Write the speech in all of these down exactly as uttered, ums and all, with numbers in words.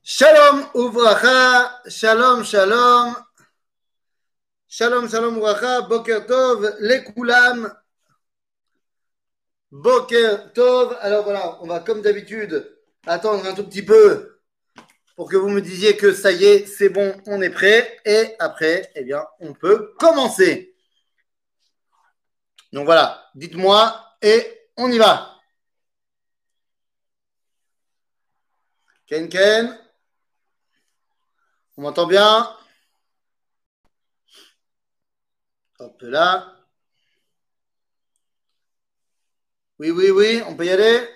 Shalom uvracha, shalom shalom, shalom shalom uvracha, boker tov, lekulam, boker tov. Alors voilà, on va comme d'habitude attendre un tout petit peu pour que vous me disiez que ça y est, c'est bon, on est prêt. Et après, eh bien, on peut commencer. Donc voilà, dites-moi et on y va. Ken Ken, on m'entend bien? Hop là. Oui, oui, oui, on peut y aller.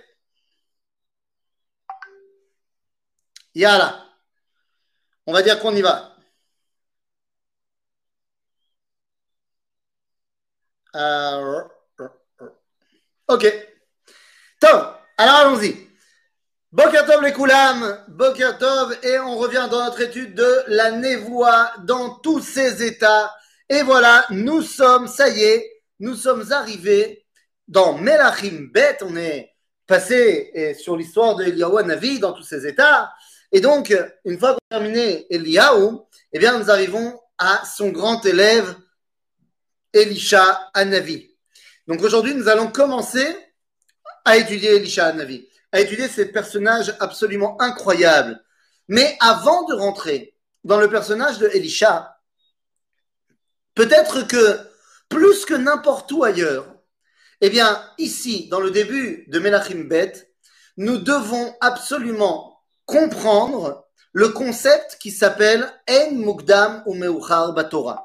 Yala. On va dire qu'on y va. Euh, ok. Tov. Alors allons-y. Boker Tov les Koulam, Boker Tov, et on revient dans notre étude de la Névoie dans tous ses états. Et voilà, nous sommes, ça y est, nous sommes arrivés dans Melachim Bet. On est passé sur l'histoire de Eliyahu Hanavi dans tous ses états. Et donc, une fois qu'on a terminé Eliyahu, eh bien, nous arrivons à son grand élève Elisha Hanavi. Donc aujourd'hui, nous allons commencer à étudier Elisha Hanavi, à étudier ces personnages absolument incroyables. Mais avant de rentrer dans le personnage de Elisha, peut-être que plus que n'importe où ailleurs, eh bien ici, dans le début de Melachim Bet, nous devons absolument comprendre le concept qui s'appelle En Mukdam ou Meuchar Batorah.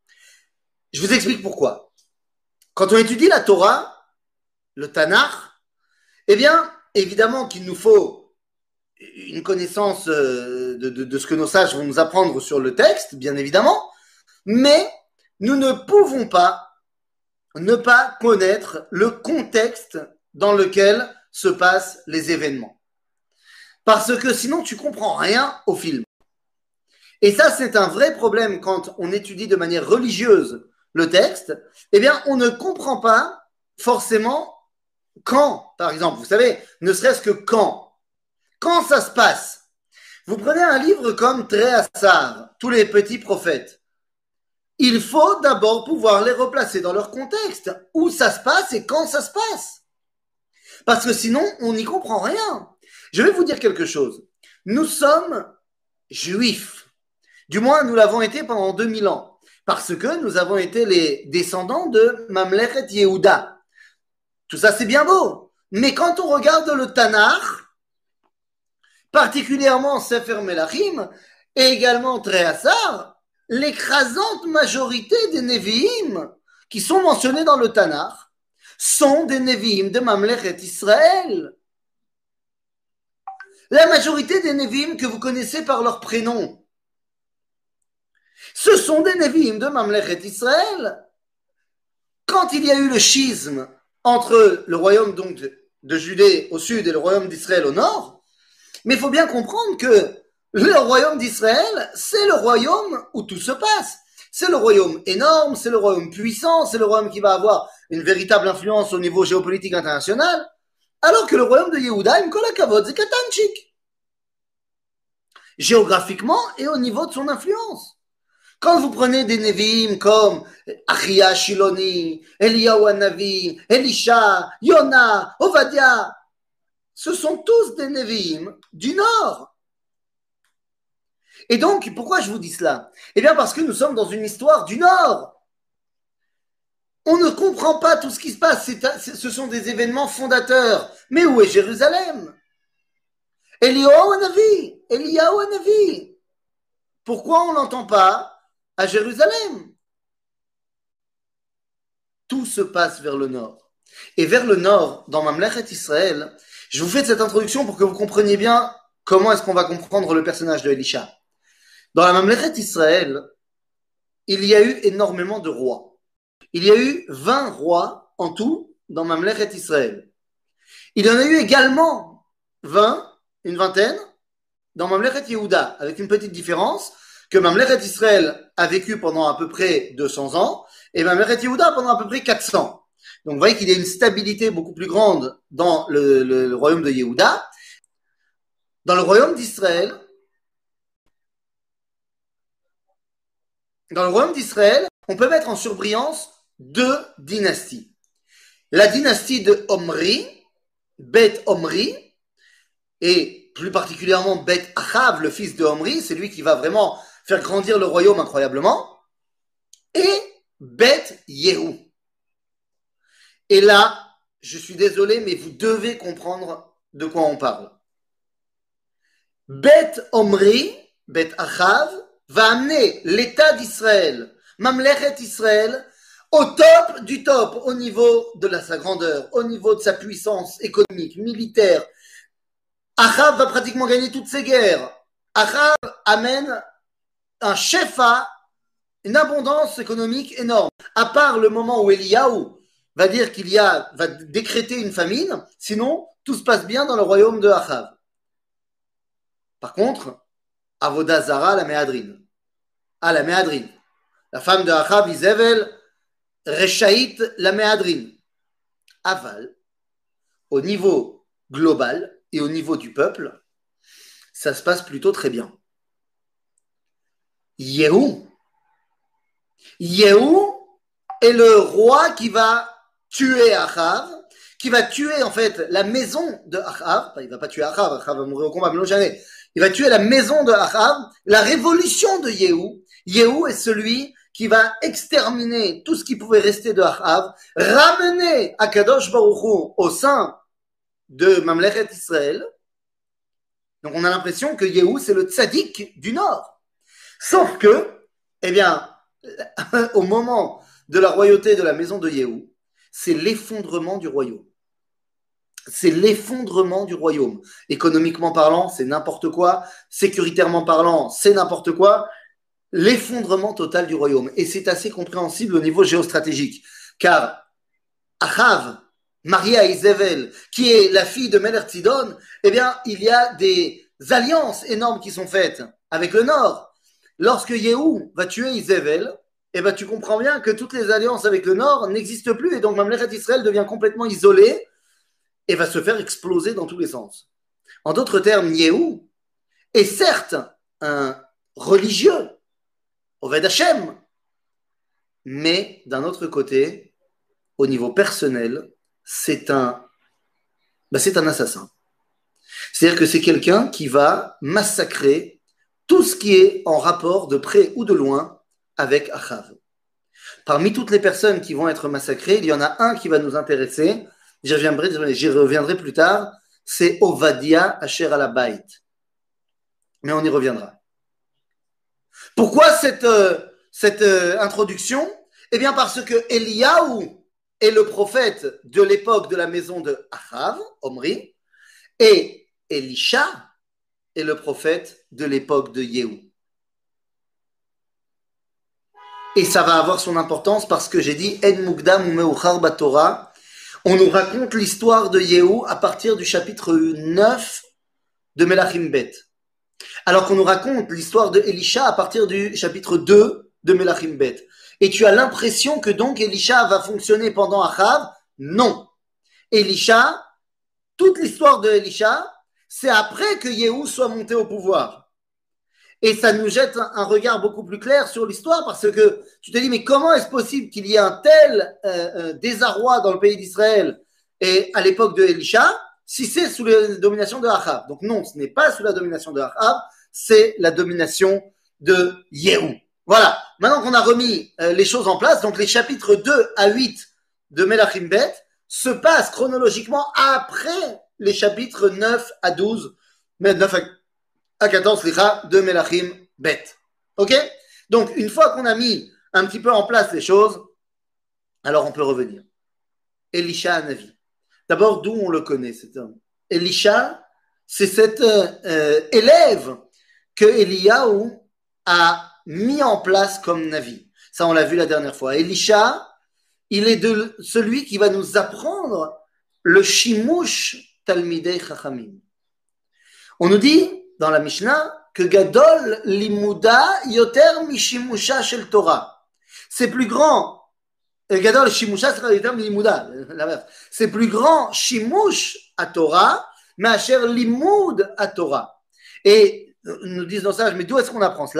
Je vous explique pourquoi. Quand on étudie la Torah, le Tanakh, eh bien, évidemment qu'il nous faut une connaissance de, de, de ce que nos sages vont nous apprendre sur le texte, bien évidemment, mais nous ne pouvons pas ne pas connaître le contexte dans lequel se passent les événements. Parce que sinon, tu comprends rien au film. Et ça, c'est un vrai problème quand on étudie de manière religieuse le texte. Eh bien, on ne comprend pas forcément quand, par exemple, vous savez, ne serait-ce que quand. Quand ça se passe. Vous prenez un livre comme Tréhassar, tous les petits prophètes. Il faut d'abord pouvoir les replacer dans leur contexte. Où ça se passe et quand ça se passe. Parce que sinon, on n'y comprend rien. Je vais vous dire quelque chose. Nous sommes juifs. Du moins, nous l'avons été pendant deux mille ans. Parce que nous avons été les descendants de Mamlechet Yehuda. Tout ça, c'est bien beau. Mais quand on regarde le Tanakh, particulièrement Sefer Melachim, et également Tréhassar, l'écrasante majorité des Nevi'im qui sont mentionnés dans le Tanakh sont des Nevi'im de Mamlechet Israël. La majorité des Nevi'im que vous connaissez par leur prénom, ce sont des Nevi'im de Mamlechet Israël. Quand il y a eu le schisme entre le royaume donc de, de Judée au sud et le royaume d'Israël au nord, mais il faut bien comprendre que le royaume d'Israël, c'est le royaume où tout se passe. C'est le royaume énorme, c'est le royaume puissant, c'est le royaume qui va avoir une véritable influence au niveau géopolitique international, alors que le royaume de Yehuda, im kol hakavod, c'est katanchik. Géographiquement et au niveau de son influence. Quand vous prenez des Nevi'im comme Achia Shiloni, Eliyahu Hanavi, Elisha, Yona, Ovadia, ce sont tous des Nevi'im du Nord. Et donc, pourquoi je vous dis cela? Eh bien, parce que nous sommes dans une histoire du Nord. On ne comprend pas tout ce qui se passe. C'est, ce sont des événements fondateurs. Mais où est Jérusalem? Eliyahu Hanavi, Eliyahu Hanavi. Pourquoi on ne l'entend pas à Jérusalem? Tout se passe vers le nord. Et vers le nord, dans Mamlechet Israël, je vous fais cette introduction pour que vous compreniez bien comment est-ce qu'on va comprendre le personnage de Elisha. Dans la Mamlechet Israël, il y a eu énormément de rois. Il y a eu vingt rois en tout dans Mamlechet Israël. Il y en a eu également vingt, une vingtaine, dans Mamlechet Yehuda, avec une petite différence, que Mamlechet Israël a vécu pendant à peu près deux cents ans, et Mamlechet Yehuda pendant à peu près quatre cents. Donc vous voyez qu'il y a une stabilité beaucoup plus grande dans le, le, le royaume de Yehuda. Dans le royaume d'Israël, dans le royaume d'Israël, on peut mettre en surbrillance deux dynasties. La dynastie de Omri, Beth Omri, et plus particulièrement Beth Achav, le fils de Omri, c'est lui qui va vraiment faire grandir le royaume incroyablement, et Beth Yehu. Et là, je suis désolé, mais vous devez comprendre de quoi on parle. Beth Omri, Beth Achav, va amener l'État d'Israël, Mamlechet Israël, au top du top, au niveau de la, sa grandeur, au niveau de sa puissance économique, militaire. Achav va pratiquement gagner toutes ses guerres. Achav amène un shefa, une abondance économique énorme. À part le moment où Eliyahu va dire qu'il y a, va décréter une famine, sinon tout se passe bien dans le royaume de Achav. Par contre, Avodah Zara, la Méhadrin. Ah, la Méhadrin. La femme de Achav, Izebel, Rechaït, la Méhadrin. Aval, au niveau global et au niveau du peuple, ça se passe plutôt très bien. Yehu. Yehu est le roi qui va tuer Achav, qui va tuer en fait la maison de Achav. Il ne va pas tuer Achav, Achav va mourir au combat, mais non jamais. Il va tuer la maison de Achav, la révolution de Yehu. Yehu est celui qui va exterminer tout ce qui pouvait rester de Achav, ramener Akadosh Baruch Hu au sein de Mamlechet Israël. Donc on a l'impression que Yehu c'est le tzaddik du Nord. Sauf que, eh bien, au moment de la royauté de la maison de Yehu, c'est l'effondrement du royaume. C'est l'effondrement du royaume. Économiquement parlant, c'est n'importe quoi. Sécuritairement parlant, c'est n'importe quoi. L'effondrement total du royaume. Et c'est assez compréhensible au niveau géostratégique. Car Achav, marié à Izebel, qui est la fille de Melech Tzidon, eh bien, il y a des alliances énormes qui sont faites avec le Nord. Lorsque Yehu va tuer Izebel, eh bien, tu comprends bien que toutes les alliances avec le Nord n'existent plus. Et donc, Mamlechet Israël devient complètement isolé et va se faire exploser dans tous les sens. En d'autres termes, Yehu est certes un religieux, Oved Hashem, mais d'un autre côté, au niveau personnel, c'est un, bah c'est un assassin. C'est-à-dire que c'est quelqu'un qui va massacrer tout ce qui est en rapport de près ou de loin avec Achav. Parmi toutes les personnes qui vont être massacrées, il y en a un qui va nous intéresser. J'y reviendrai, j'y reviendrai plus tard, c'est Ovadia Asher Alabait. Mais on y reviendra. Pourquoi cette, euh, cette euh, introduction? Eh bien parce que Eliyahu est le prophète de l'époque de la maison de Achav, Omri, et Elisha est le prophète de l'époque de Yehu. Et ça va avoir son importance parce que j'ai dit En Mukdam ou Meuchar Batorah. On nous raconte l'histoire de Yehu à partir du chapitre neuf de Melachim Bet. Alors qu'on nous raconte l'histoire de Elisha à partir du chapitre deux de Melachim Bet. Et tu as l'impression que donc Elisha va fonctionner pendant Achav? Non. Elisha, toute l'histoire de Elisha, c'est après que Yehu soit monté au pouvoir. Et ça nous jette un regard beaucoup plus clair sur l'histoire parce que tu te dis, mais comment est-ce possible qu'il y ait un tel euh, euh, désarroi dans le pays d'Israël et à l'époque de Elisha, si c'est sous la domination de Achav? Donc non, ce n'est pas sous la domination de Achav, c'est la domination de Yehu. Voilà, maintenant qu'on a remis euh, les choses en place, donc les chapitres deux à huit de Melachim Bet se passent chronologiquement après les chapitres neuf à douze, mais neuf à à quatorze de Melachim Bet. Ok? Donc, une fois qu'on a mis un petit peu en place les choses, alors on peut revenir. Elisha Hanavi. D'abord, d'où on le connaît, cet homme? Elisha, c'est cet euh, élève que Eliyahu a mis en place comme Navi. Ça, on l'a vu la dernière fois. Elisha, il est de celui qui va nous apprendre le Shimush Talmidei Chachamim. On nous dit dans la Mishnah que Gadol Limuda Yoter Mishimusha Shel Torah. C'est plus grand. Gadol Shimusha c'est Yoter Limuda. C'est plus grand Shimush à Torah, mais Asher Limud à Torah. Et nous disent dans ça, mais d'où est-ce qu'on apprend cela?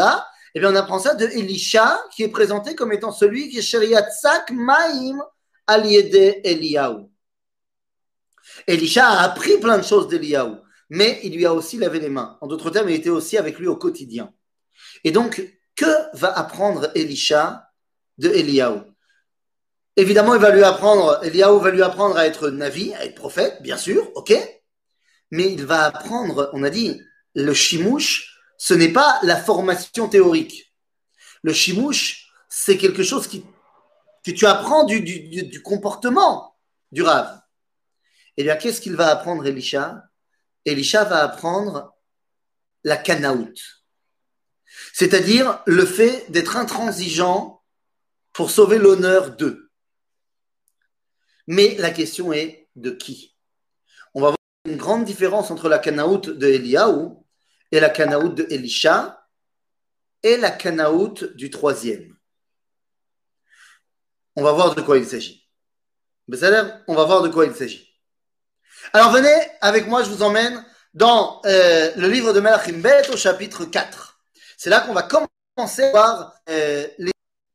Eh bien, on apprend ça de Elisha, qui est présenté comme étant celui qui est Sheriatsak Maim al Yede Eliyahu. Elisha a appris plein de choses d'Eliyahu, mais il lui a aussi lavé les mains. En d'autres termes, il était aussi avec lui au quotidien. Et donc, que va apprendre Elisha de Eliyahu? Évidemment, il va lui apprendre, Eliyahu va lui apprendre à être navi, à être prophète, bien sûr, ok? Mais il va apprendre, on a dit, le shimouch, ce n'est pas la formation théorique. Le shimouch, c'est quelque chose qui, que tu apprends du, du, du comportement du Rav. Eh bien, qu'est-ce qu'il va apprendre, Elisha? Elisha va apprendre la kanaout, c'est-à-dire le fait d'être intransigeant pour sauver l'honneur d'eux. Mais la question est de qui? On va voir une grande différence entre la kanaout de Eliyahu et la kanaout de Elisha et la kanaout du troisième. On va voir de quoi il s'agit. On va voir de quoi il s'agit. Alors venez avec moi, je vous emmène dans euh, le livre de Melachim Bet au chapitre quatre. C'est là qu'on va commencer à voir euh, les...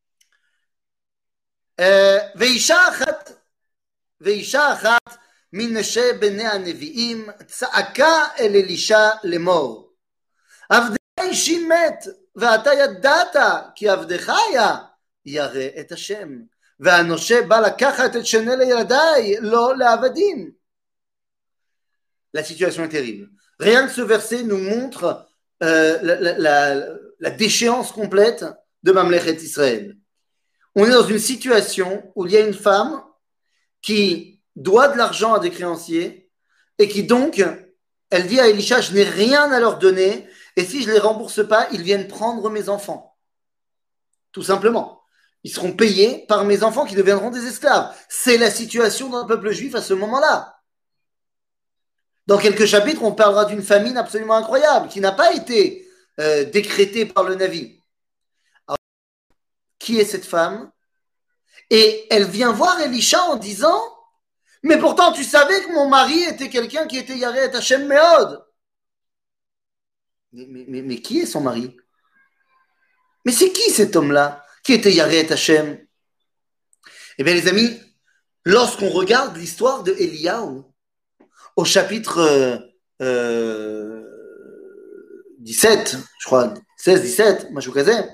Veisha achat, Veisha achat min neshe bnei hanevi'im tza'aka el Elisha lemor. Avdei ishi met ve'ata yadata ki avdecha haya yare et Hashem ve'anoshe ba lakachat et shenei le'yadai lo le'avadim. La situation est terrible. Rien que ce verset nous montre euh, la, la, la, la déchéance complète de Mamlechet Israël. On est dans une situation où il y a une femme qui doit de l'argent à des créanciers et qui donc, elle dit à Elisha, je n'ai rien à leur donner et si je ne les rembourse pas, ils viennent prendre mes enfants. Tout simplement. Ils seront payés par mes enfants qui deviendront des esclaves. C'est la situation dans le peuple juif à ce moment-là. Dans quelques chapitres, on parlera d'une famine absolument incroyable qui n'a pas été euh, décrétée par le Navi. Alors, qui est cette femme? Et elle vient voir Elisha en disant « Mais pourtant, tu savais que mon mari était quelqu'un qui était Yareh et Hashem Meod. » mais, mais, mais, mais qui est son mari? Mais c'est qui cet homme-là qui était Yareh et Hashem? Eh bien, les amis, lorsqu'on regarde l'histoire de Eliyahu, au chapitre euh, euh, dix-sept, je crois, seize dix-sept, Mashukazeh,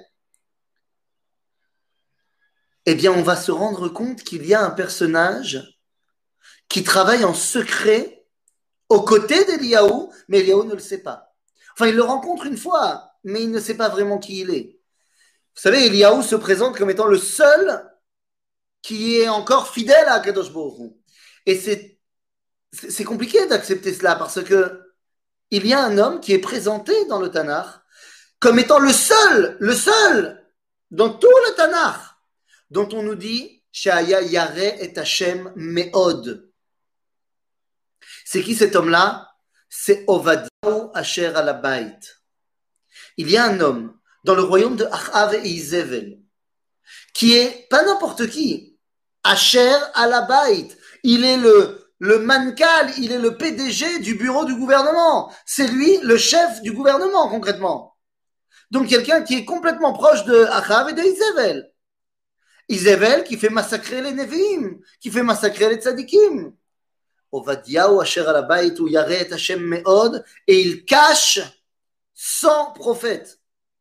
eh bien, on va se rendre compte qu'il y a un personnage qui travaille en secret aux côtés d'Eliyahu, mais Eliyahu ne le sait pas. Enfin, il le rencontre une fois, mais il ne sait pas vraiment qui il est. Vous savez, Eliyahu se présente comme étant le seul qui est encore fidèle à Kadosh Baruch Hu. Et c'est C'est compliqué d'accepter cela parce que il y a un homme qui est présenté dans le Tanakh comme étant le seul, le seul dans tout le Tanakh dont on nous dit Shaya Yareh et Hashem Meod. C'est qui cet homme-là? C'est Ovadiahu Asher Alabait. Il y a un homme dans le royaume de Achav et Izevel qui est pas n'importe qui. Asher Alabait. Il est le Le Mankal, il est le P D G du bureau du gouvernement. C'est lui le chef du gouvernement, concrètement. Donc, quelqu'un qui est complètement proche de Achav et de Izevel. Izevel qui fait massacrer les Nevi'im, qui fait massacrer les Tzadikim. Ovadiahu Asher Alabait ou Yareh et Hashem Meod, et il cache cent prophètes.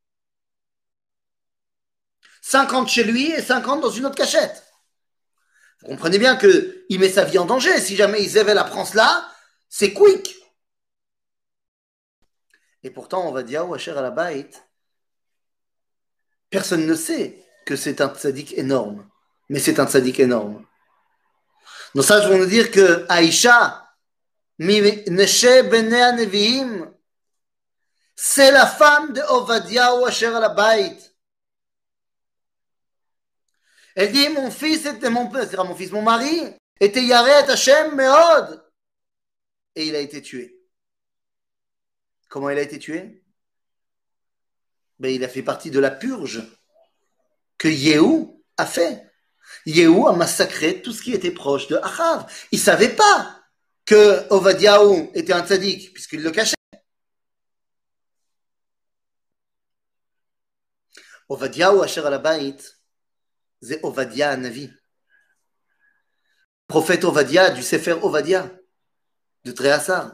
cinquante chez lui et cinquante dans une autre cachette. Vous comprenez bien qu'il met sa vie en danger. Si jamais Isével apprend cela, c'est quick. Et pourtant, on va dire, oh, Asher Alabait, personne ne sait que c'est un tzaddik énorme. Mais c'est un tzaddik énorme. Donc ça, je veux nous dire que Aïcha, mi neshe bnei hanevi'im, c'est la femme de Ovadiahu Asher Alabait. Elle dit, mon fils était mon, mon fils, mon mari était Yareh et Hashem Meod. Et il a été tué. Comment il a été tué? Ben, il a fait partie de la purge que Yehou a fait. Yehou a massacré tout ce qui était proche de Achav. Il ne savait pas que Ovadiahu était un tzaddik, puisqu'il le cachait. Ovadia ou Asher Alabait, c'est Ovadia Navi. Prophète Ovadia du Sefer Ovadia, de Tréhassar.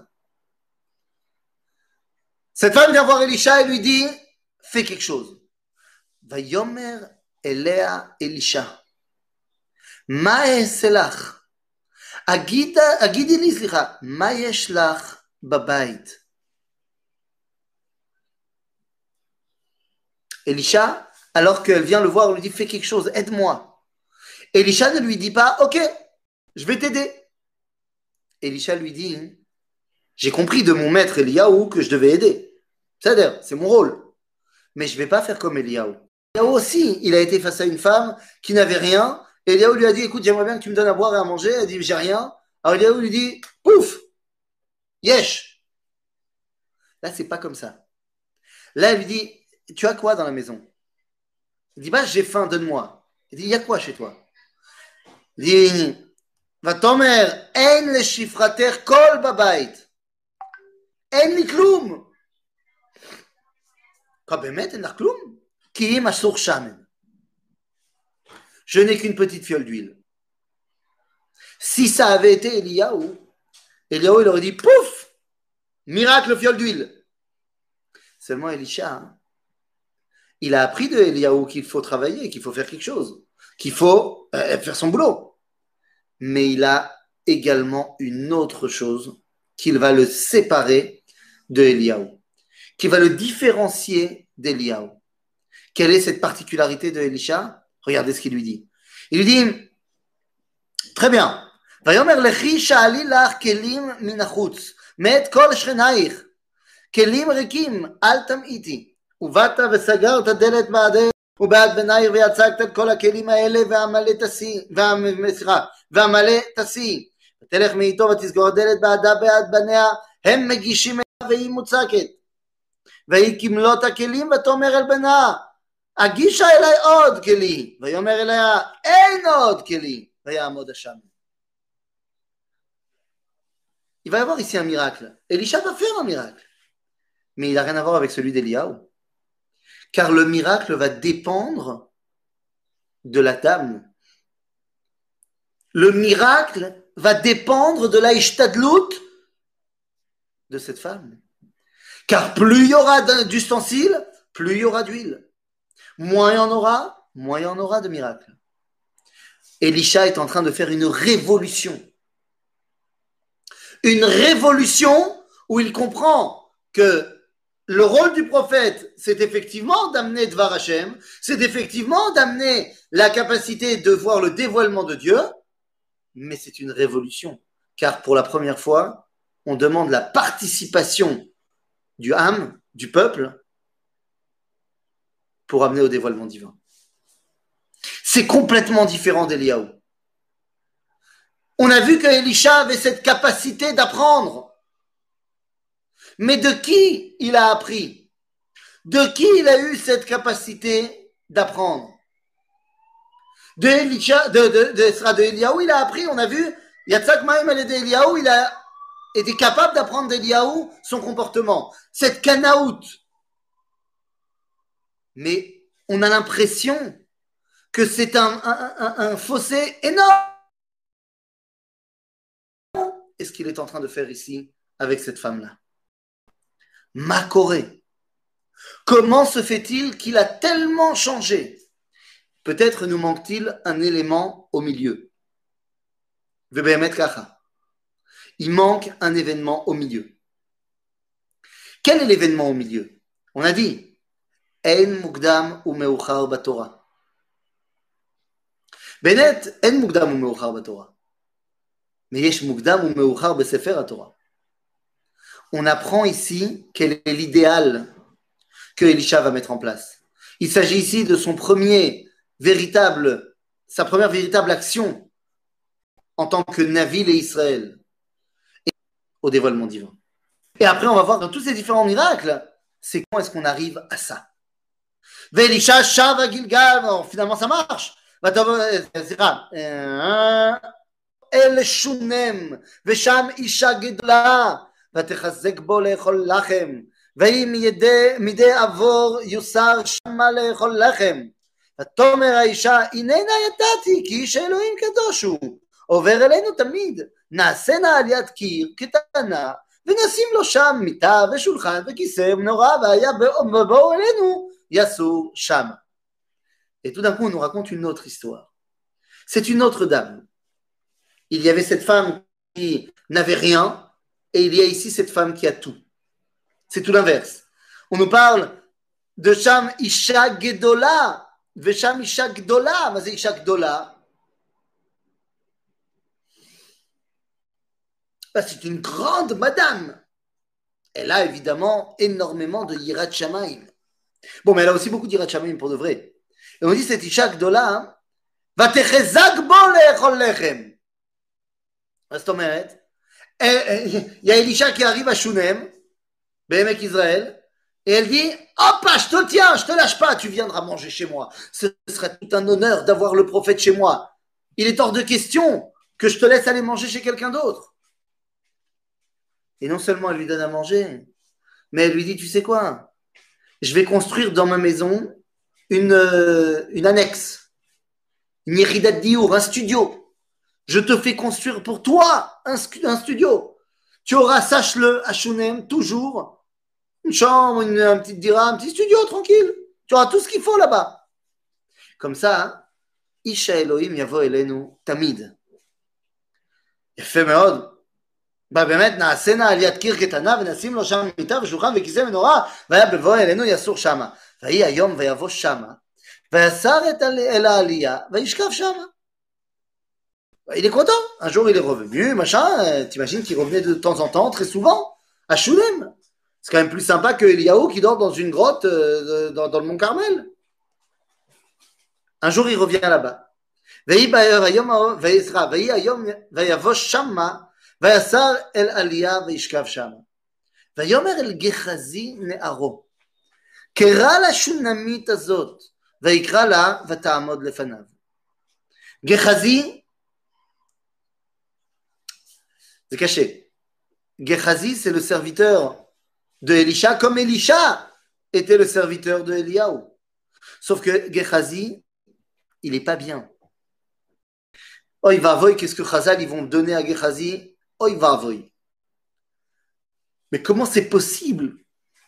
Cette femme vient voir Elisha et lui dit, fais quelque chose. Vayomer Elea Elisha. Ma eselach. Agidi li, slicha, ma yesh lach babait. Elisha, alors qu'elle vient le voir, lui dit, fais quelque chose, aide-moi. Elisha ne lui dit pas, ok, je vais t'aider. Elisha lui dit, j'ai compris de mon maître Eliaou que je devais aider. C'est-à-dire, c'est mon rôle. Mais je ne vais pas faire comme Eliaou. Eliaou aussi, il a été face à une femme qui n'avait rien. Eliaou lui a dit, écoute, j'aimerais bien que tu me donnes à boire et à manger. Elle a dit, j'ai rien. Alors Eliaou lui dit, pouf, yesh. Là, c'est pas comme ça. Là, elle lui dit, tu as quoi dans la maison? Il dit, bah, j'ai faim, donne-moi. Il dit, il y a quoi chez toi? Il dit, ותאמר, אין לשפחתך קול בבית. אין לי כלום. Quoi, באמת, אין לך כלום? כי אם אסור שמן. Je n'ai qu'une petite fiole d'huile. Si ça avait été Eliaou, Eliaou, il aurait dit, pouf, miracle fiole d'huile. Seulement Elisha, hein, il a appris de Eliaou qu'il faut travailler, qu'il faut faire quelque chose, qu'il faut euh, faire son boulot. Mais il a également une autre chose qu'il va le séparer de Eliaou, qui va le différencier d'Eliaou. Quelle est cette particularité de Elisha? Regardez ce qu'il lui dit. Il lui dit, très bien, ויאמר לכי שאלי לך כלים מן החוץ, מאת כל שכנייך, כלים ריקים, אל תמעיטי. ובאת וסגרת דלת בעדך ובעד בנייך ויצגת את כל הכלים האלה והמלא תשיא, והמלא תשיא. ותלך מאיתו ותסגור דלת בעדה בעד בניה, הם מגישים אליה והיא מוצקת. והיא כמלות הכלים ותאמר אל בנה, הגישה אליי עוד כלי, ויאמר אליה, אין עוד כלי, ויעמוד השמן. Il va y avoir ici un miracle. Elisha va faire un miracle. Mais il n'a rien à voir avec celui d'Eliaou. Car le miracle va dépendre de la dame. Le miracle va dépendre de la ishtadlout de cette femme. Car plus il y aura d'ustensiles, plus il y aura d'huile. Moins il y en aura, moins il y en aura de miracles. Elisha est en train de faire une révolution. Une révolution où il comprend que le rôle du prophète, c'est effectivement d'amener Dvar Hashem, c'est effectivement d'amener la capacité de voir le dévoilement de Dieu, mais c'est une révolution. Car pour la première fois, on demande la participation du Ham, du peuple, pour amener au dévoilement divin. C'est complètement différent d'Eliaou. On a vu que Elisha avait cette capacité d'apprendre. Mais de qui il a appris? De qui il a eu cette capacité d'apprendre? De Elisha, de, de, de, de Eliaou, il a appris, on a vu, Yatzak Maïm de Eliaou, il a été capable d'apprendre d'Eliaou son comportement. Cette kanaout. Mais on a l'impression que c'est un, un, un, un fossé énorme. Qu'est-ce qu'il est en train de faire ici avec cette femme-là? Makoré. Comment se fait-il qu'il a tellement changé? Peut-être nous manque-t-il un élément au milieu. Il manque un événement au milieu. Quel est l'événement au milieu? On a dit En mukdam ou meuchar batorah. Bennett, En mukdam ou meuchar batorah. Mais yesh mukdam ou meuchar besefer Torah. On apprend ici quel est l'idéal que Elisha va mettre en place. Il s'agit ici de son premier véritable, sa première véritable action en tant que Navi et Israël au dévoilement divin. Et après, on va voir dans tous ces différents miracles, c'est comment est-ce qu'on arrive à ça. Elisha shava Gilgal, finalement ça marche. אל שונם ושם אישה גדולה ותחזק בו לאכול לחם ויהי מידי, מידי עבור יוסר שמה לאכול לחם. ותאמר האישה, הננה ידעתי כי איש האלוהים קדוש הוא, עובר אלינו תמיד, נעשנה על יד קיר קטנה, ונשים לו שם מיטה ושולחן וכיסא ומנורה, והיה בואו אלינו יסור שמה. Et tout d'un coup, on nous raconte une autre histoire. C'est une autre dame. Il y avait cette femme qui n'avait rien, et il y a ici cette femme qui a tout. C'est tout l'inverse. On nous parle de Sham Isha Gedola, Vesham Isha Gdola. Mais c'est Isha Gdola. C'est une grande madame. Elle a évidemment énormément de Yirat Shamaim. Bon, mais elle a aussi beaucoup d'Yirat Shamaim pour de vrai. Et on dit cette Isha Gdola, Vatechezak bo le'echol lechem. מה זאת אומרת? Il y a Elisha qui arrive à Shunem, Béhémek Israël, et elle dit, hop, je te tiens, je te lâche pas, tu viendras manger chez moi. Ce serait tout un honneur d'avoir le prophète chez moi. Il est hors de question que je te laisse aller manger chez quelqu'un d'autre. Et non seulement elle lui donne à manger, mais elle lui dit, tu sais quoi? Je vais construire dans ma maison une, euh, une annexe, une yeridat diour, un studio. Je te fais construire pour toi un, un studio. Tu auras, sache-le, à Shunem, toujours, une chambre, une, un petit dira, un petit studio, tranquille. Tu auras tout ce qu'il faut là-bas. Comme ça, Isha Elohim yavo elenu tamid. יפה מאוד. באמת נעשנה על יד קיר קטנה ונשים לו שם מיטה ושולחן וכיסא ונורה והיה בבוא אלינו יסור שמה. ויהי היום ויבוא שמה ויסר אל העלייה וישכב שמה. Il est content. Un jour, il est revenu, machin. T'imagines qu'il revenait de temps en temps, très souvent, à Shunem. C'est quand même plus sympa que Eliaou qui dort dans une grotte euh, dans, dans le Mont Carmel. Un jour, il revient là-bas. ויהי היום ויזרע, ויהי היום ויבוא שמה, ויסר אל עלייה וישכב שמה. ויאמר אל גחזי נערו, קרא לשונמית הזאת, ויקרא לה ותעמוד לפניו. גחזי, c'est caché. Gehazi, c'est le serviteur de Elisha, comme Elisha était le serviteur de Eliaou. Sauf que Gehazi, il n'est pas bien. Oh, il va avoyer, qu'est-ce que Chazal, ils vont donner à Gehazi? Oh, il va avoyer. Mais comment c'est possible?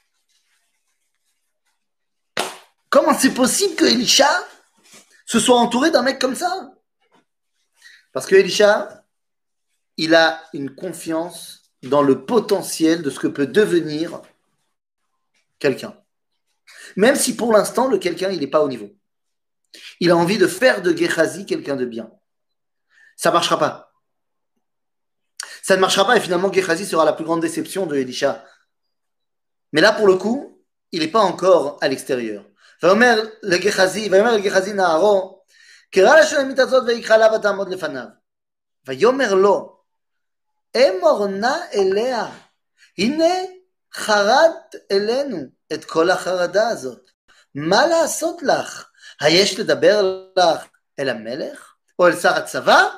Comment c'est possible que Elisha se soit entouré d'un mec comme ça? Parce que Elisha, il a une confiance dans le potentiel de ce que peut devenir quelqu'un. Même si pour l'instant, le quelqu'un, il n'est pas au niveau. Il a envie de faire de Gehazi quelqu'un de bien. Ça ne marchera pas. Ça ne marchera pas et finalement, Gehazi sera la plus grande déception de Elisha. Mais là, pour le coup, il n'est pas encore à l'extérieur. ויאמר לגחזי, ויאמר לגחזי נערו, קרא לשונמית הזאת ויקרא לה ותעמוד לפניו. ויאמר לו, אמור נא אליה, הנה חרדת אלינו את כל החרדה הזאת. מה לעשות לך? היש לדבר לך אל המלך? או אל שר הצבא?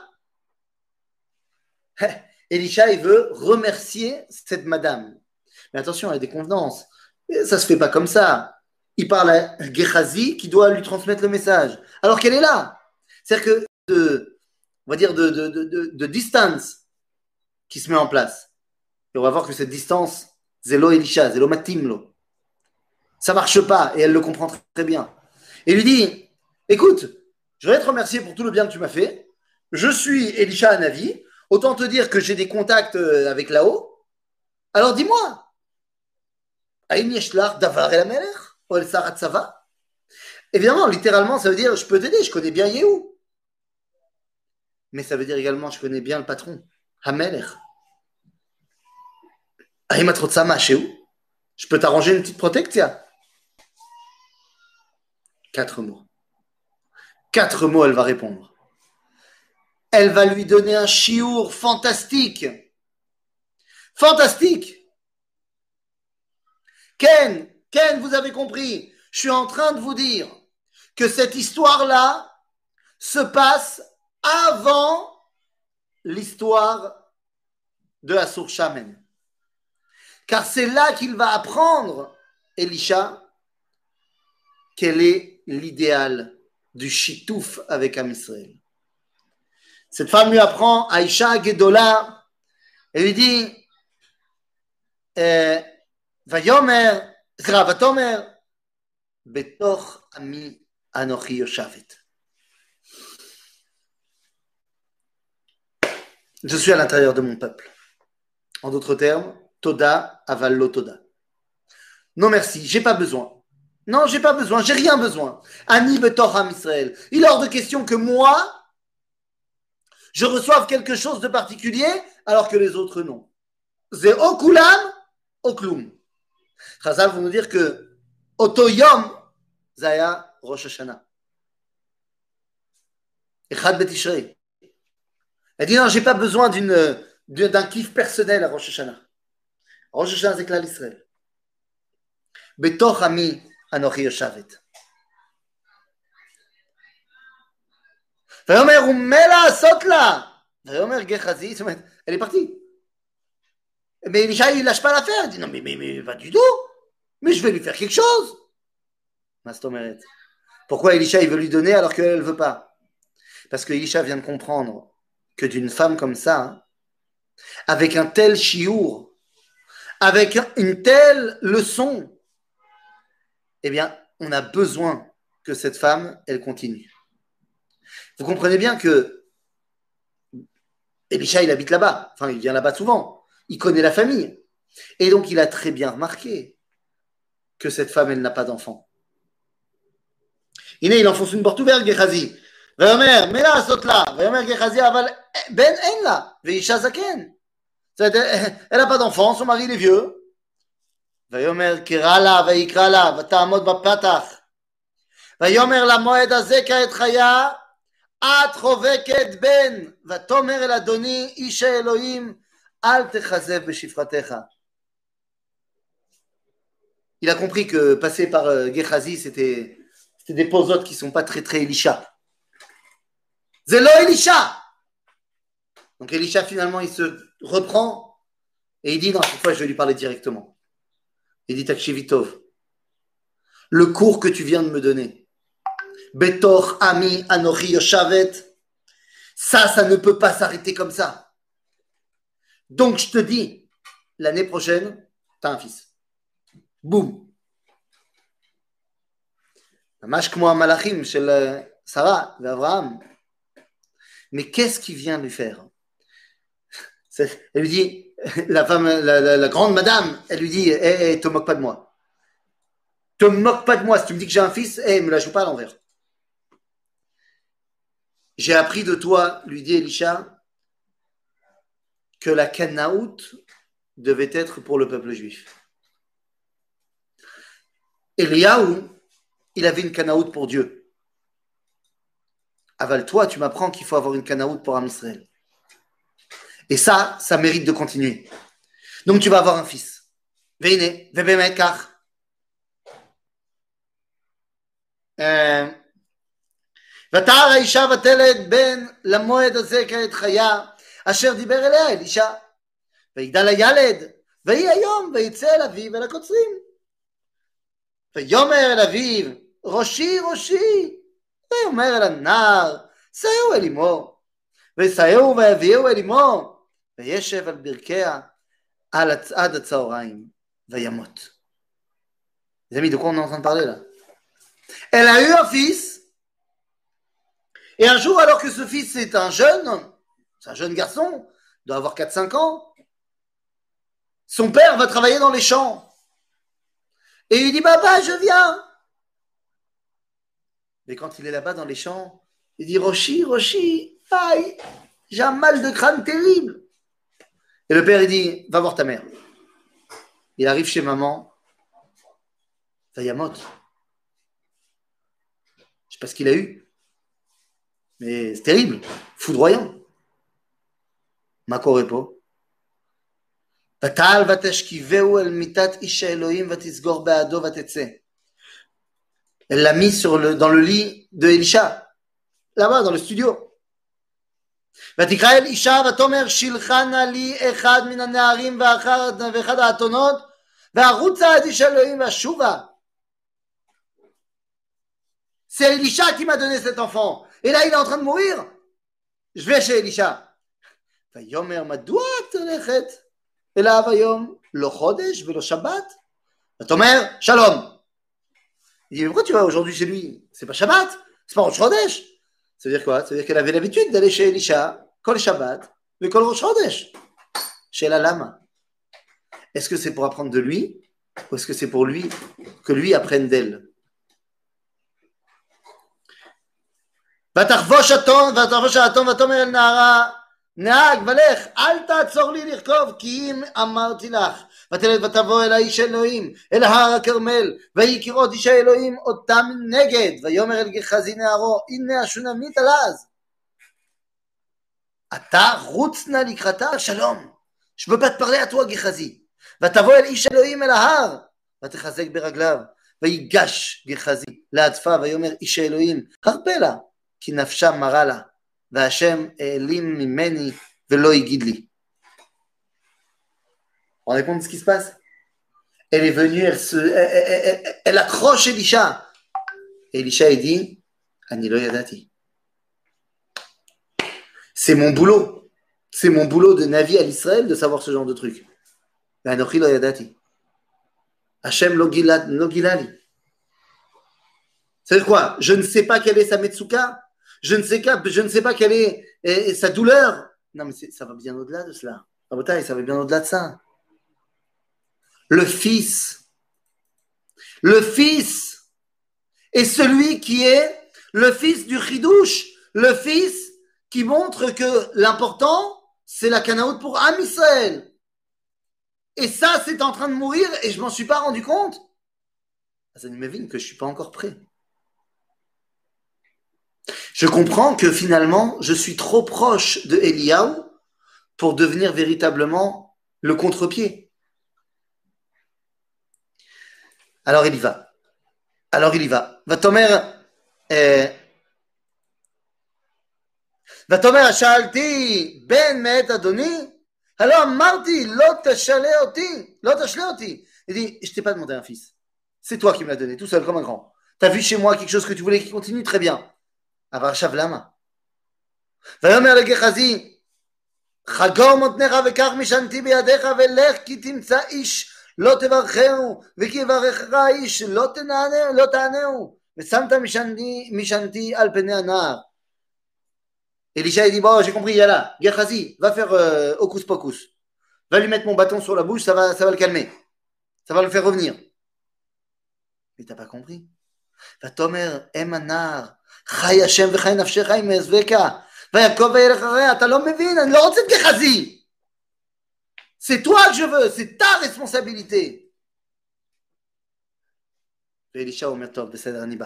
Elisha, il veut remercier cette madame. Mais attention, il y a des convenances. Ça ne se fait pas comme ça. Il parle à Gehazi qui doit lui transmettre le message. Alors qu'elle est là. C'est-à-dire que, de, on va dire, de, de, de, de, de distance qui se met en place. Et on va voir que cette distance, Zélo Elisha, Zélo Matimlo, ça ne marche pas. Et elle le comprend très bien. Et il lui dit, écoute, je voudrais te remercier pour tout le bien que tu m'as fait. Je suis Elisha Hanavi. Autant te dire que j'ai des contacts avec là-haut. Alors dis-moi, Aïn Yeshlach Davar El Amelech ou El Sarat Sava? Évidemment, littéralement, ça veut dire je peux t'aider, je connais bien Yehou. Mais ça veut dire également je connais bien le patron, Hamelech. Aïn Matrotsama Shehu. Je peux t'arranger une petite protection. Quatre mots. Quatre mots, elle va répondre. Elle va lui donner un chiour fantastique. Fantastique. Ken, Ken, vous avez compris. Je suis en train de vous dire que cette histoire-là se passe avant l'histoire de Assur Shamen. car c'est là qu'il va apprendre, Elisha, quel est l'idéal du shitouf avec Am Israël. Cette femme lui apprend, Aïcha Gedola, et lui dit, euh, Vayomer, Vatomer, Betoch Ami Anochi Yoshavet. Je suis à l'intérieur de mon peuple. En d'autres termes, Toda aval lo Toda. Non merci, j'ai pas besoin. Non, j'ai pas besoin, j'ai rien besoin. Ani Betoch Am Israël. Il est hors de question que moi, je reçoive quelque chose de particulier alors que les autres non. Ze okulam oklum. Chazal vont nous dire que Oto Yom Zaya Rosh Hashanah. Echad Betishrei. Elle dit non, j'ai pas besoin d'une, d'un kiff personnel à Rosh Hashanah. Rosh Hashanah c'est Klal Israël. Betoch Ami Anochi Yoshavet. ויאמר ומה לעשות לה? ויאמר גחזי, זאת אומרת, elle est partie. Mais Elisha, il lâche pas l'affaire. Il dit non, mais, mais, mais pas du tout. Mais je vais lui faire quelque chose. Mastomeret. Pourquoi Elisha, il veut lui donner alors qu'elle ne veut pas? Parce que Elisha vient de comprendre que d'une femme comme ça, avec un tel chiour, avec une telle leçon, eh bien, on a besoin que cette femme, elle continue. Vous comprenez bien que Elisha, il habite là-bas. Enfin, il vient là-bas souvent. Il connaît la famille. Et donc, il a très bien remarqué que cette femme, elle n'a pas d'enfant. הנה, il enfonce une porte ouverte, גחזי. ואומר, מה לעשות לה? ואומר גחזי, אבל בן אין לה, ואישה זקן. Elle n'a pas d'enfant, son mari il est vieux. ויאמר, קרא לה, ויקרא לה, ותעמוד בפתח. ויאמר למועד הזה כעת חיה, את חובקת בן, ותאמר אל אדוני, איש האלוהים, אל תכזב בשפחתך. Il a compris que passer par euh, Gehazi, c'était, c'était des posotes qui ne sont pas très très Elisha. C'est lo Elisha. Donc Elisha, finalement, il se reprend et il dit, non, cette fois, je vais lui parler directement. Il dit, Takshivitov, le cours que tu viens de me donner, Betor Ami Anochi Yoshavet, ça, ça ne peut pas s'arrêter comme ça. Donc, je te dis, l'année prochaine, tu as un fils. Boum. ממש כמו המלאכים של שרה ואברהם. Mais qu'est-ce qu'il vient lui faire? Elle lui dit, la femme, la, la, la grande madame, elle lui dit, eh, eh, te moque pas de moi. Te moque pas de moi. Si tu me dis que j'ai un fils, eh, me la joue pas à l'envers. J'ai appris de toi, lui dit Elisha, que la Canaout devait être pour le peuple juif. Eliaou, il avait une Canaout pour Dieu. Aval, toi, tu m'apprends qu'il faut avoir une Canaout pour Am Israël. Et ça, ça mérite de continuer. Donc, tu vas avoir un fils. Veine, vebemet kach. ותער האישה ותלד בן למועד הזה כעת חיה, אשר דיבר אליה אלישע. ויגדל הילד, ויהי היום, ויצא אל אביו אל הקוצרים. ויאמר אל אביו, ראשי ראשי, ויאמר אל הנער, שאהו אל אמו, ושאהו ויביאהו אל אמו, וישב על ברכיה עד הצהריים, וימות. Les amis, de quoi on est en train de parler là? Elle a eu un fils, et un jour, alors que ce fils est un jeune, c'est un jeune garçon, il doit avoir quatre cinq ans, son père va travailler dans les champs. Et il lui dit, papa, je viens. Mais quand il est là-bas dans les champs, il dit, Roshi, Roshi, aïe, j'ai un mal de crâne terrible. Et le père, il dit, va voir ta mère. Il arrive chez maman, Vayamot. Je ne sais pas ce qu'il a eu, mais c'est terrible, foudroyant. Makorepo. ותעל ותשכיבהו אל מיטת איש האלוהים ותסגור בעדו ותצא. Elle l'a mis sur le, dans le lit de Elisha, là-bas dans le studio. ותקרא אל אישה ותאמר שילחנה לי אחד מן הנערים ואחד האתונות וערוצה עד איש אלוהים ואשובה. C'est Elisha qui m'a donné cet enfant. Et là, il est en train de mourir. Je vais chez Elisha. ויאמר מדוע את הולכת אליו היום? לא חודש ולא שבת? ותאמר שלום. Il dit, mais pourquoi tu vas aujourd'hui chez lui? C'est pas Shabbat, c'est pas Rosh Chodesh. Ça veut dire quoi? Ça veut dire qu'elle avait l'habitude d'aller chez Elisha, Kol Shabbat, mais Kol Rosh Chodesh. Chez la lame. Est-ce que c'est pour apprendre de lui? Ou est-ce que c'est pour lui, que lui apprenne d'elle? ותחבוש התום, ותחבוש האתון ותאמר אל נערה, נהג ולך, אל תעצור לי לרכוב, כי אם אמרתי לך, ותלד ותבוא אל האיש אלוהים, אל הר הכרמל, ויהי כראות איש האלוהים אותם מנגד, ויאמר אל גחזי נערו, הנה השונמית על אז. אתה רוץ נא לקראתה, שלום, je peux pas te parler à toi גחזי, ותבוא אל איש אלוהים אל ההר, ותחזק ברגליו, ויגש גחזי להדפה, ויאמר איש האלוהים, הרפה לה, כי נפשה מרה לה, והשם העלים ממני ולא הגיד לי. On répond de ce qui se passe. Elle est venue, elle, se, elle, elle, elle, elle accroche Elisha. Et Elisha, il dit, Ani lo yadati. C'est mon boulot. C'est mon boulot de Navi à l'Israël de savoir ce genre de truc. Anochi lo yadati. Hashem lo gilali. C'est quoi? Je ne sais pas quelle est sa Metsuka. Je ne sais pas, je ne sais pas quelle est et, et sa douleur. Non, mais ça va bien au-delà de cela. Ça va bien au-delà de ça. Le fils, le fils est celui qui est le fils du chidouche, le fils qui montre que l'important, c'est la Canaout pour Am Israël. Et ça, c'est en train de mourir et je m'en suis pas rendu compte. Ça m'imagine que je suis pas encore prêt. Je comprends que finalement, je suis trop proche de Eliyahu pour devenir véritablement le contre-pied. Alors il y va. Alors il y va. ותאמר, ותאמר, שאלתי, בן מאת אדוני? הלא אמרתי, לא תשלה אותי, לא תשלה אותי. Il dit, je t'ai pas demandé un fils. C'est toi qui me l'as donné, tout seul, comme un grand. T'as vu chez moi quelque chose que tu voulais qui continue, très bien. אבל עכשיו למה? ויאמר לגחזי, חגור מותניך וקח משענתי בידיך ולך כי תמצא איש לא תברכהו וכי יברכך איש לא תענהו, לא תענהו ושמת משענתי, משענתי על פני הנהר. Elisha dit, bon, j'ai compris, yalla, Gehazi, va faire euh, hocus pocus. Va lui mettre mon bâton sur la bouche, ça va, ça va le calmer. Ça va le faire revenir. Mais t'as pas compris. ותאמר אם הנער חי השם וחי נפשך אם יעזבך ויעקב וילך אחריה. אתה לא מבין, אני לא רוצה את גחזי. C'est toi que je veux, c'est ta responsabilité. ואלישע אומר, טוב, בסדר, אני בא.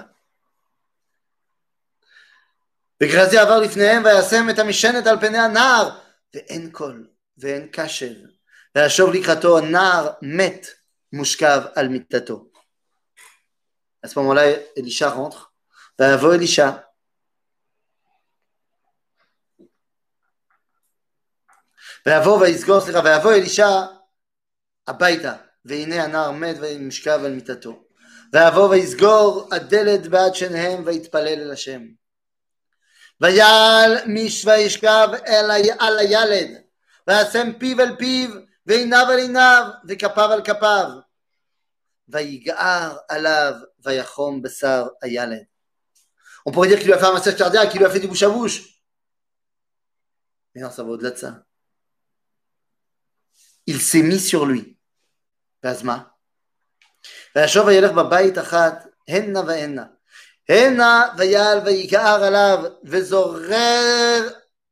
וגחזי עבר לפניהם וישם את המשענת על פני הנער ואין קול ואין קשב וישוב לקראתו, הנער מת מושכב על מיטתו. À ce moment-là, Elisha rentre. ויבוא אלישע. ויבוא ויסגור, סליחה, ויבוא אלישע הביתה, והנה הנער מת ונשכב על מיטתו. ויבוא ויסגור הדלת בעד שניהם ויתפלל אל השם. ויעל מיש וישכב על הילד, וישם פיו אל פיו, ועיניו על עיניו, וכפיו על כפיו. ויגער עליו ויחום בשר הילד. On pourrait dire qu'il lui a fait un massage cardiaque, qu'il lui a fait du bouche à bouche. Mais non, ça va au-delà de ça. Il s'est mis sur lui. ואז מה? וישוב וילך בבית אחת, הנה והנה. הנה ויעל ויגער עליו, וזורר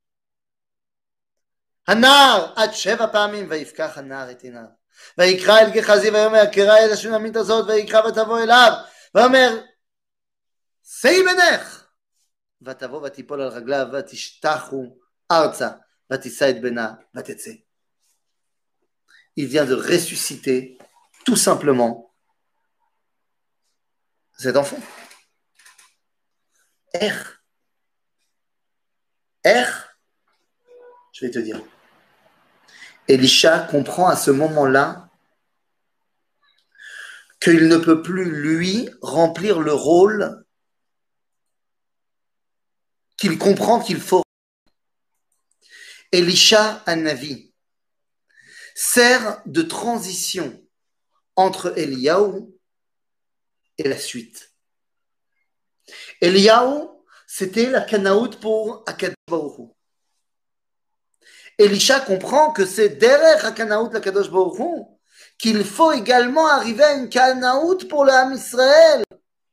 הנער עד שבע פעמים, ויפקח הנער את עיניו. ויקרא אל גחזי ויאמר, קרא את השונמית הזאת, ויקרא ותבוא אליו, ויאמר, שאי בנך, ותבוא ותיפול על רגליו, ותשתחו ארצה, ותישא את בנה, ותצא. Il vient de ressusciter tout simplement cet enfant. איך? איך? Je vais te dire. Elisha comprend à ce moment-là qu'il ne peut plus, lui, remplir le rôle qu'il comprend qu'il faut. Elisha Hanavi sert de transition entre Eliyahu et la suite. Eliyahu, c'était la Kanaout pour Akadosh Baruch Hu. Elisha comprend que c'est derrière la Kanaout la Kadosh Baruch Hu qu'il faut également arriver à une Kanaout pour le Ham Israël.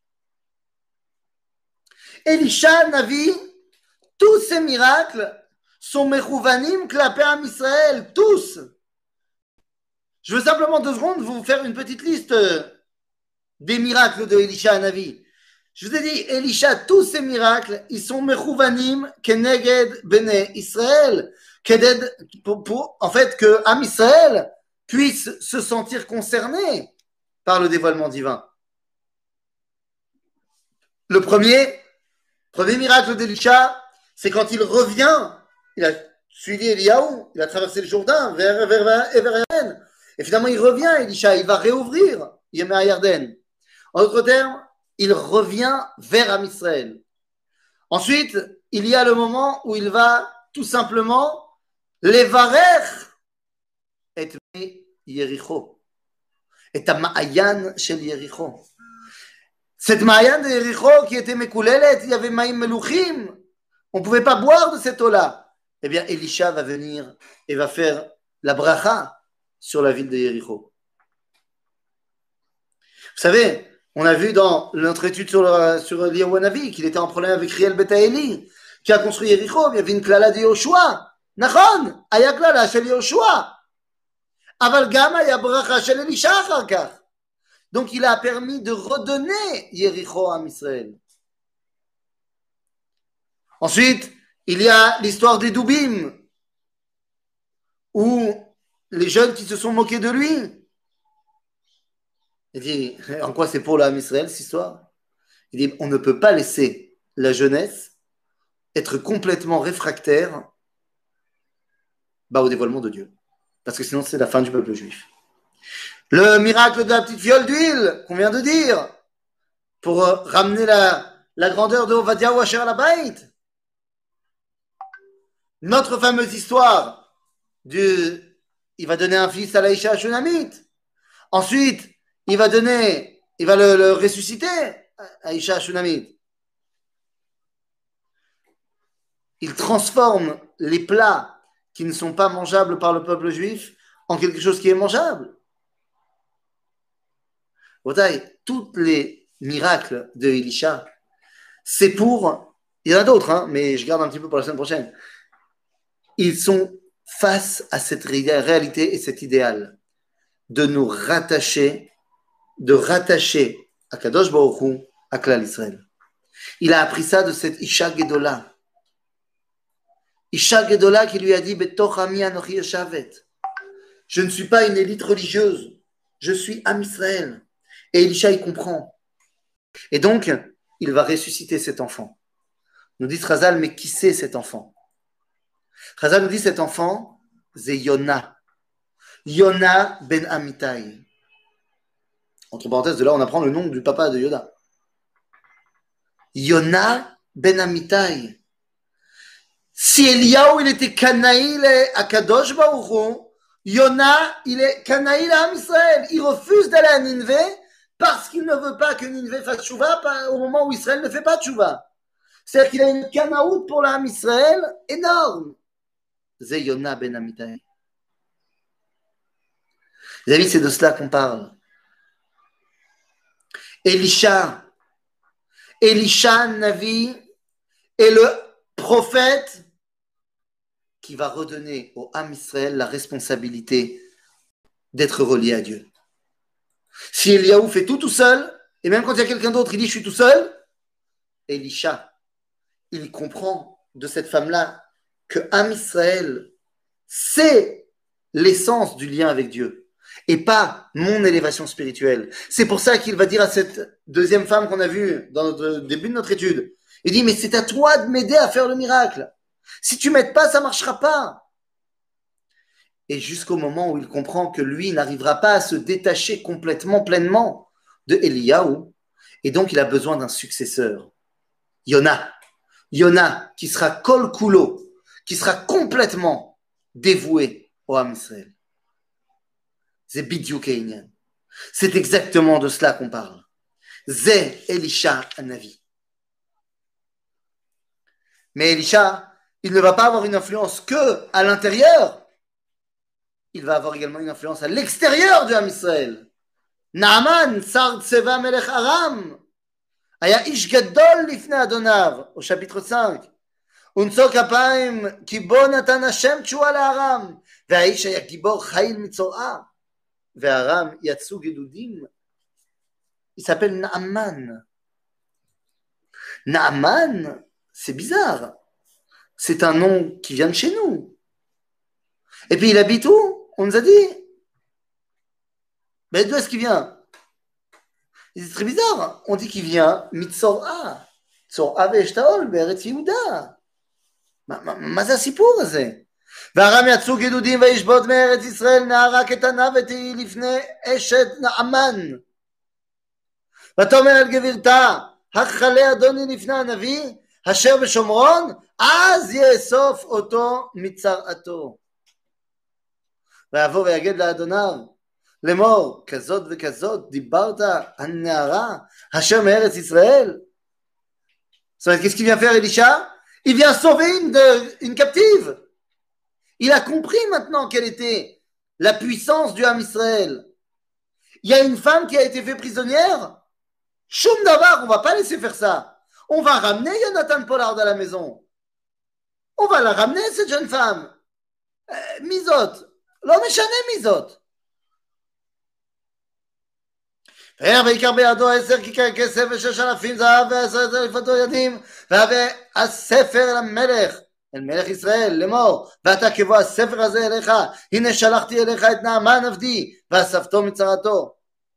Elisha Navi, tous ces miracles sont mechouvanim klapé Ham Israël, tous. Je veux simplement deux secondes vous faire une petite liste des miracles de Elisha Navi. Je vous ai dit, Elisha, tous ces miracles, ils sont mechouvanim keneged bene Israël, pour, pour, en fait, que Ham Israël puisse se sentir concerné par le dévoilement divin. Le premier, premier miracle d'Elisha, c'est quand il revient, il a suivi Eliyahu, il a traversé le Jourdain vers, vers, vers, vers Yarden, et finalement il revient, Elisha, il va réouvrir Yemé Yarden. En d'autres termes, il revient vers Ham Israël. Ensuite, il y a le moment où il va tout simplement les varer et Yericho, et ta Ma'ayan shel Yericho. Cette Ma'ayan de Yericho qui était Mekoulelet, il y avait Maïm Meluchim, on ne pouvait pas boire de cette eau-là. Eh bien, Elisha va venir et va faire la bracha sur la ville de Yericho. Vous savez, on a vu dans notre étude sur, le, sur Eliyahu Hanavi qu'il était en problème avec Riel Betaeli, qui a construit Yericho. Il y avait une klala de Yoshua. Nachon, aya klala shel Yoshua. Aval gam aya bracha shel Elisha achar kach. Donc il a permis de redonner Yericho à Israël. Ensuite, il y a l'histoire des Doubim, où les jeunes qui se sont moqués de lui. Il dit, en quoi c'est pour l'âme Israël, cette histoire? Il dit, on ne peut pas laisser la jeunesse être complètement réfractaire bah, au dévoilement de Dieu. Parce que sinon, c'est la fin du peuple juif. Le miracle de la petite fiole d'huile, qu'on vient de dire, pour euh, ramener la, la grandeur de Ovadia ou Asher al-Bayt. Notre fameuse histoire du, il va donner un fils à l'Aïcha Shunamite. Ensuite, il va donner, il va le, le ressusciter, Aïcha Shunamite. Il transforme les plats qui ne sont pas mangeables par le peuple juif en quelque chose qui est mangeable. Tous les miracles de Elisha, c'est pour, il y en a d'autres, hein, mais je garde un petit peu pour la semaine prochaine. Ils sont face à cette réalité et cet idéal de nous rattacher, de rattacher à Kadosh Baruch Hu, à Klal Israël. Il a appris ça de cette Isha Gedola. Isha Gedola qui lui a dit Betoch Ami Anochi Yeshavet. Je ne suis pas une élite religieuse, je suis Am Israël. Et Elisha, il comprend. Et donc, il va ressusciter cet enfant. Nous dit Chazal, mais qui c'est cet enfant? Chazal nous dit cet enfant, c'est Yona. Yona ben Amitai. Entre parenthèses, de là, on apprend le nom du papa de Yoda. Yona ben Amitai. Si Eliyahu, il était Kanaïl à Kadosh Baruch Hu, Yona, il est Kanaïl à Am Israël. Il refuse d'aller à Ninvé parce qu'il ne veut pas que Ninvé fasse tchouva au moment où Israël ne fait pas tchouva. C'est-à-dire qu'il a une Kanaout pour l'Am Israël énorme. C'est Yona ben Amitai. Les amis, c'est de cela qu'on parle. Elisha, Elisha Navi est le prophète qui va redonner au Ham Israël la responsabilité d'être relié à Dieu. Si Eliyahu fait tout tout seul, et même quand il y a quelqu'un d'autre, il dit je suis tout seul, Elisha, il comprend de cette femme-là que Ham Israël, c'est l'essence du lien avec Dieu et pas mon élévation spirituelle. C'est pour ça qu'il va dire à cette deuxième femme qu'on a vue dans le début de notre étude, il dit mais c'est à toi de m'aider à faire le miracle. Si tu m'aides pas, ça marchera pas. et jusqu'au moment où il comprend que lui n'arrivera pas à se détacher complètement, pleinement de Eliyahu, et donc il a besoin d'un successeur, Yona. Yona, qui sera kol kulo, qui sera complètement dévoué au Ham Israël. C'est bidiouk einyan. C'est exactement de cela qu'on parle. Zé Elisha Hanavi. Mais Elisha, il ne va pas avoir une influence que à l'intérieur. Il va avoir également une influence à l'extérieur du Ham Israël. Naaman, Sar Tseva Melech Aram, היה איש גדול לפני אדוניו, au chapitre cinq. ונשוא כפיים, כי בו נתן השם תשועה לארם, והאיש היה גיבור חיל מצורעה, וארם יצאו גדודים. Il s'appelle Naaman. Naaman, c'est bizarre. C'est un nom qui vient de chez nous. Et puis il habite où? On nous a dit. Mais d'où est-ce qu'il vient? C'est très bizarre. On dit qu'il vient Mitzor'a. Tzor'a ve'eshtaol be'eretz Yehuda. מה זה הסיפור הזה? והרם יצאו גדודים וישבות מארץ ישראל נערה קטנה ותהי לפני אשת נעמן. ותאמר אל גבירתה, הכלה אדוני לפני הנביא, אשר בשומרון, אז יאסוף אותו מצרעתו. ויבוא ויגד לאדוניו, לאמור, כזאת וכזאת דיברת הנערה, אשר מארץ ישראל. זאת אומרת, qu'est-ce qu'il vient faire Elisha? Il vient sauver une, de, une captive. Il a compris maintenant quelle était la puissance du Ham Israël. Il y a une femme qui a été faite prisonnière. Shum davar, on ne va pas laisser faire ça. On va ramener Yonatan Pollard à la maison. On va la ramener, cette jeune femme. Euh, Mizot. L'homme est chané, Mizot. ויקח בידו עשר כיכר כסף ושש אלפים זהב ועשרת אלפתו ידים והבא הספר למלך אל מלך ישראל לאמור ואתה כבוא הספר הזה אליך הנה שלחתי אליך את נעמן עבדי ואספתו מצרתו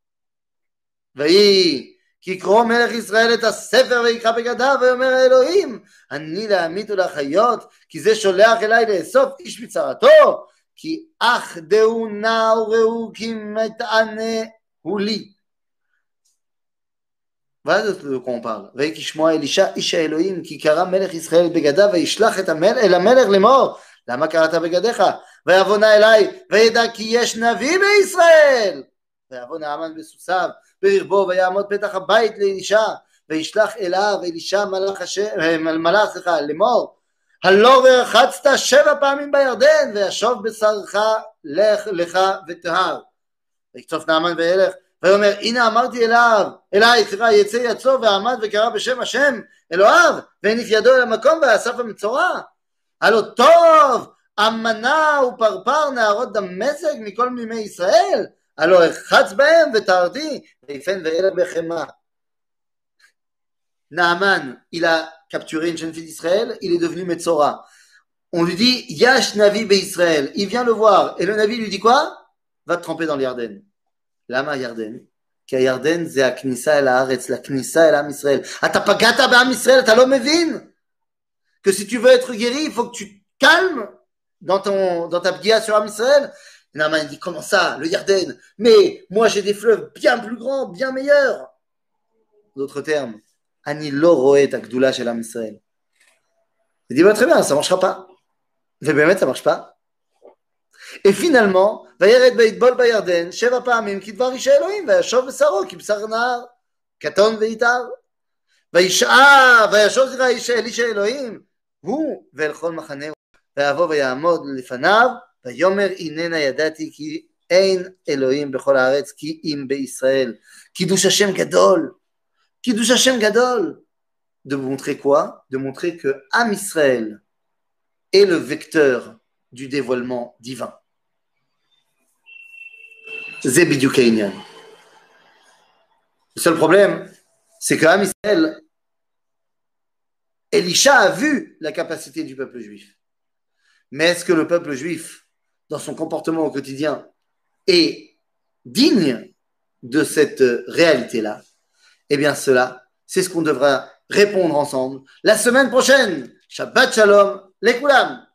ויהי כי קרוא מלך ישראל את הספר ויקרא בגדיו ויאמר האלוהים אני להמית ולחיות כי זה שולח אליי לאסוף איש מצרתו כי אך דעו נא וראו כי מתענה הוא לי. Voilà de quoi on parle. ויקשמוע אלישע איש האלוהים כי קרא מלך ישראל בגדיו וישלח את המלך אל המלך לאמור למה קראת בגדיך ויבוא נא אליי וידע כי יש נביא בישראל ויבוא נעמן בסוסיו ברבו ויעמוד פתח הבית לאלישע וישלח אליו אלישע מלאך מלאך סליחה לאמור הלא ורחצת שבע פעמים בירדן וישוב בשרך לך לך וטהר ויקצוף נעמן וילך ויאמר הנה אמרתי אליו אליי סליחה יצא יצאו ועמד וקרא בשם השם אלוהיו והניף ידו אל המקום ואסף המצורע הלא טוב אמנה ופרפר נערות דמשק מכל מימי ישראל הלא החץ בהם וטהרתי ויפן וילך בחמה. Naaman, il a capturé une jeune fille d'Israël, il est devenu Metzora. On lui dit Yash Navi Israël. Il vient le voir et le Navi lui dit quoi? Va te tremper dans le Yarden. למה ירדן? כי הירדן זה הכניסה אל הארץ, לכניסה אל עם ישראל. אתה פגעת בעם ישראל, אתה לא מבין? Que si tu veux être guéri, il faut que tu calmes dans, ton, dans ta pgia sur Am Israël. Naaman dit, comment ça, le Yarden? Mais moi j'ai des fleuves bien plus grands, bien meilleurs. D'autres termes, Ani lo roe ta gdoula shel Am Israël. Il dit, bah, très bien, ça ne marchera pas. Mais באמת, ça ne marche pas. Et finalement, וירד ויטבול בירדן שבע פעמים כדבר איש האלוהים וישוב בשרו כבשר נהר קטון ויתר וישעה וישוב זרע איש איש האלוהים הוא ואל כל מחנהו ויבוא ויעמוד לפניו ויאמר הננה ידעתי כי אין אלוהים בכל הארץ כי אם בישראל קידוש השם גדול קידוש השם גדול. De montrer quoi? De montrer que Am Israël est le vecteur du dévoilement divin. זה בדיוק העניין. Le seul problème, c'est qu'Am Israël, Elisha a vu la capacité du peuple juif. Mais est-ce que le peuple juif, dans son comportement au quotidien, est digne de cette réalité-là? Eh bien, cela, c'est ce qu'on devra répondre ensemble la semaine prochaine. Shabbat Shalom, les Koulam.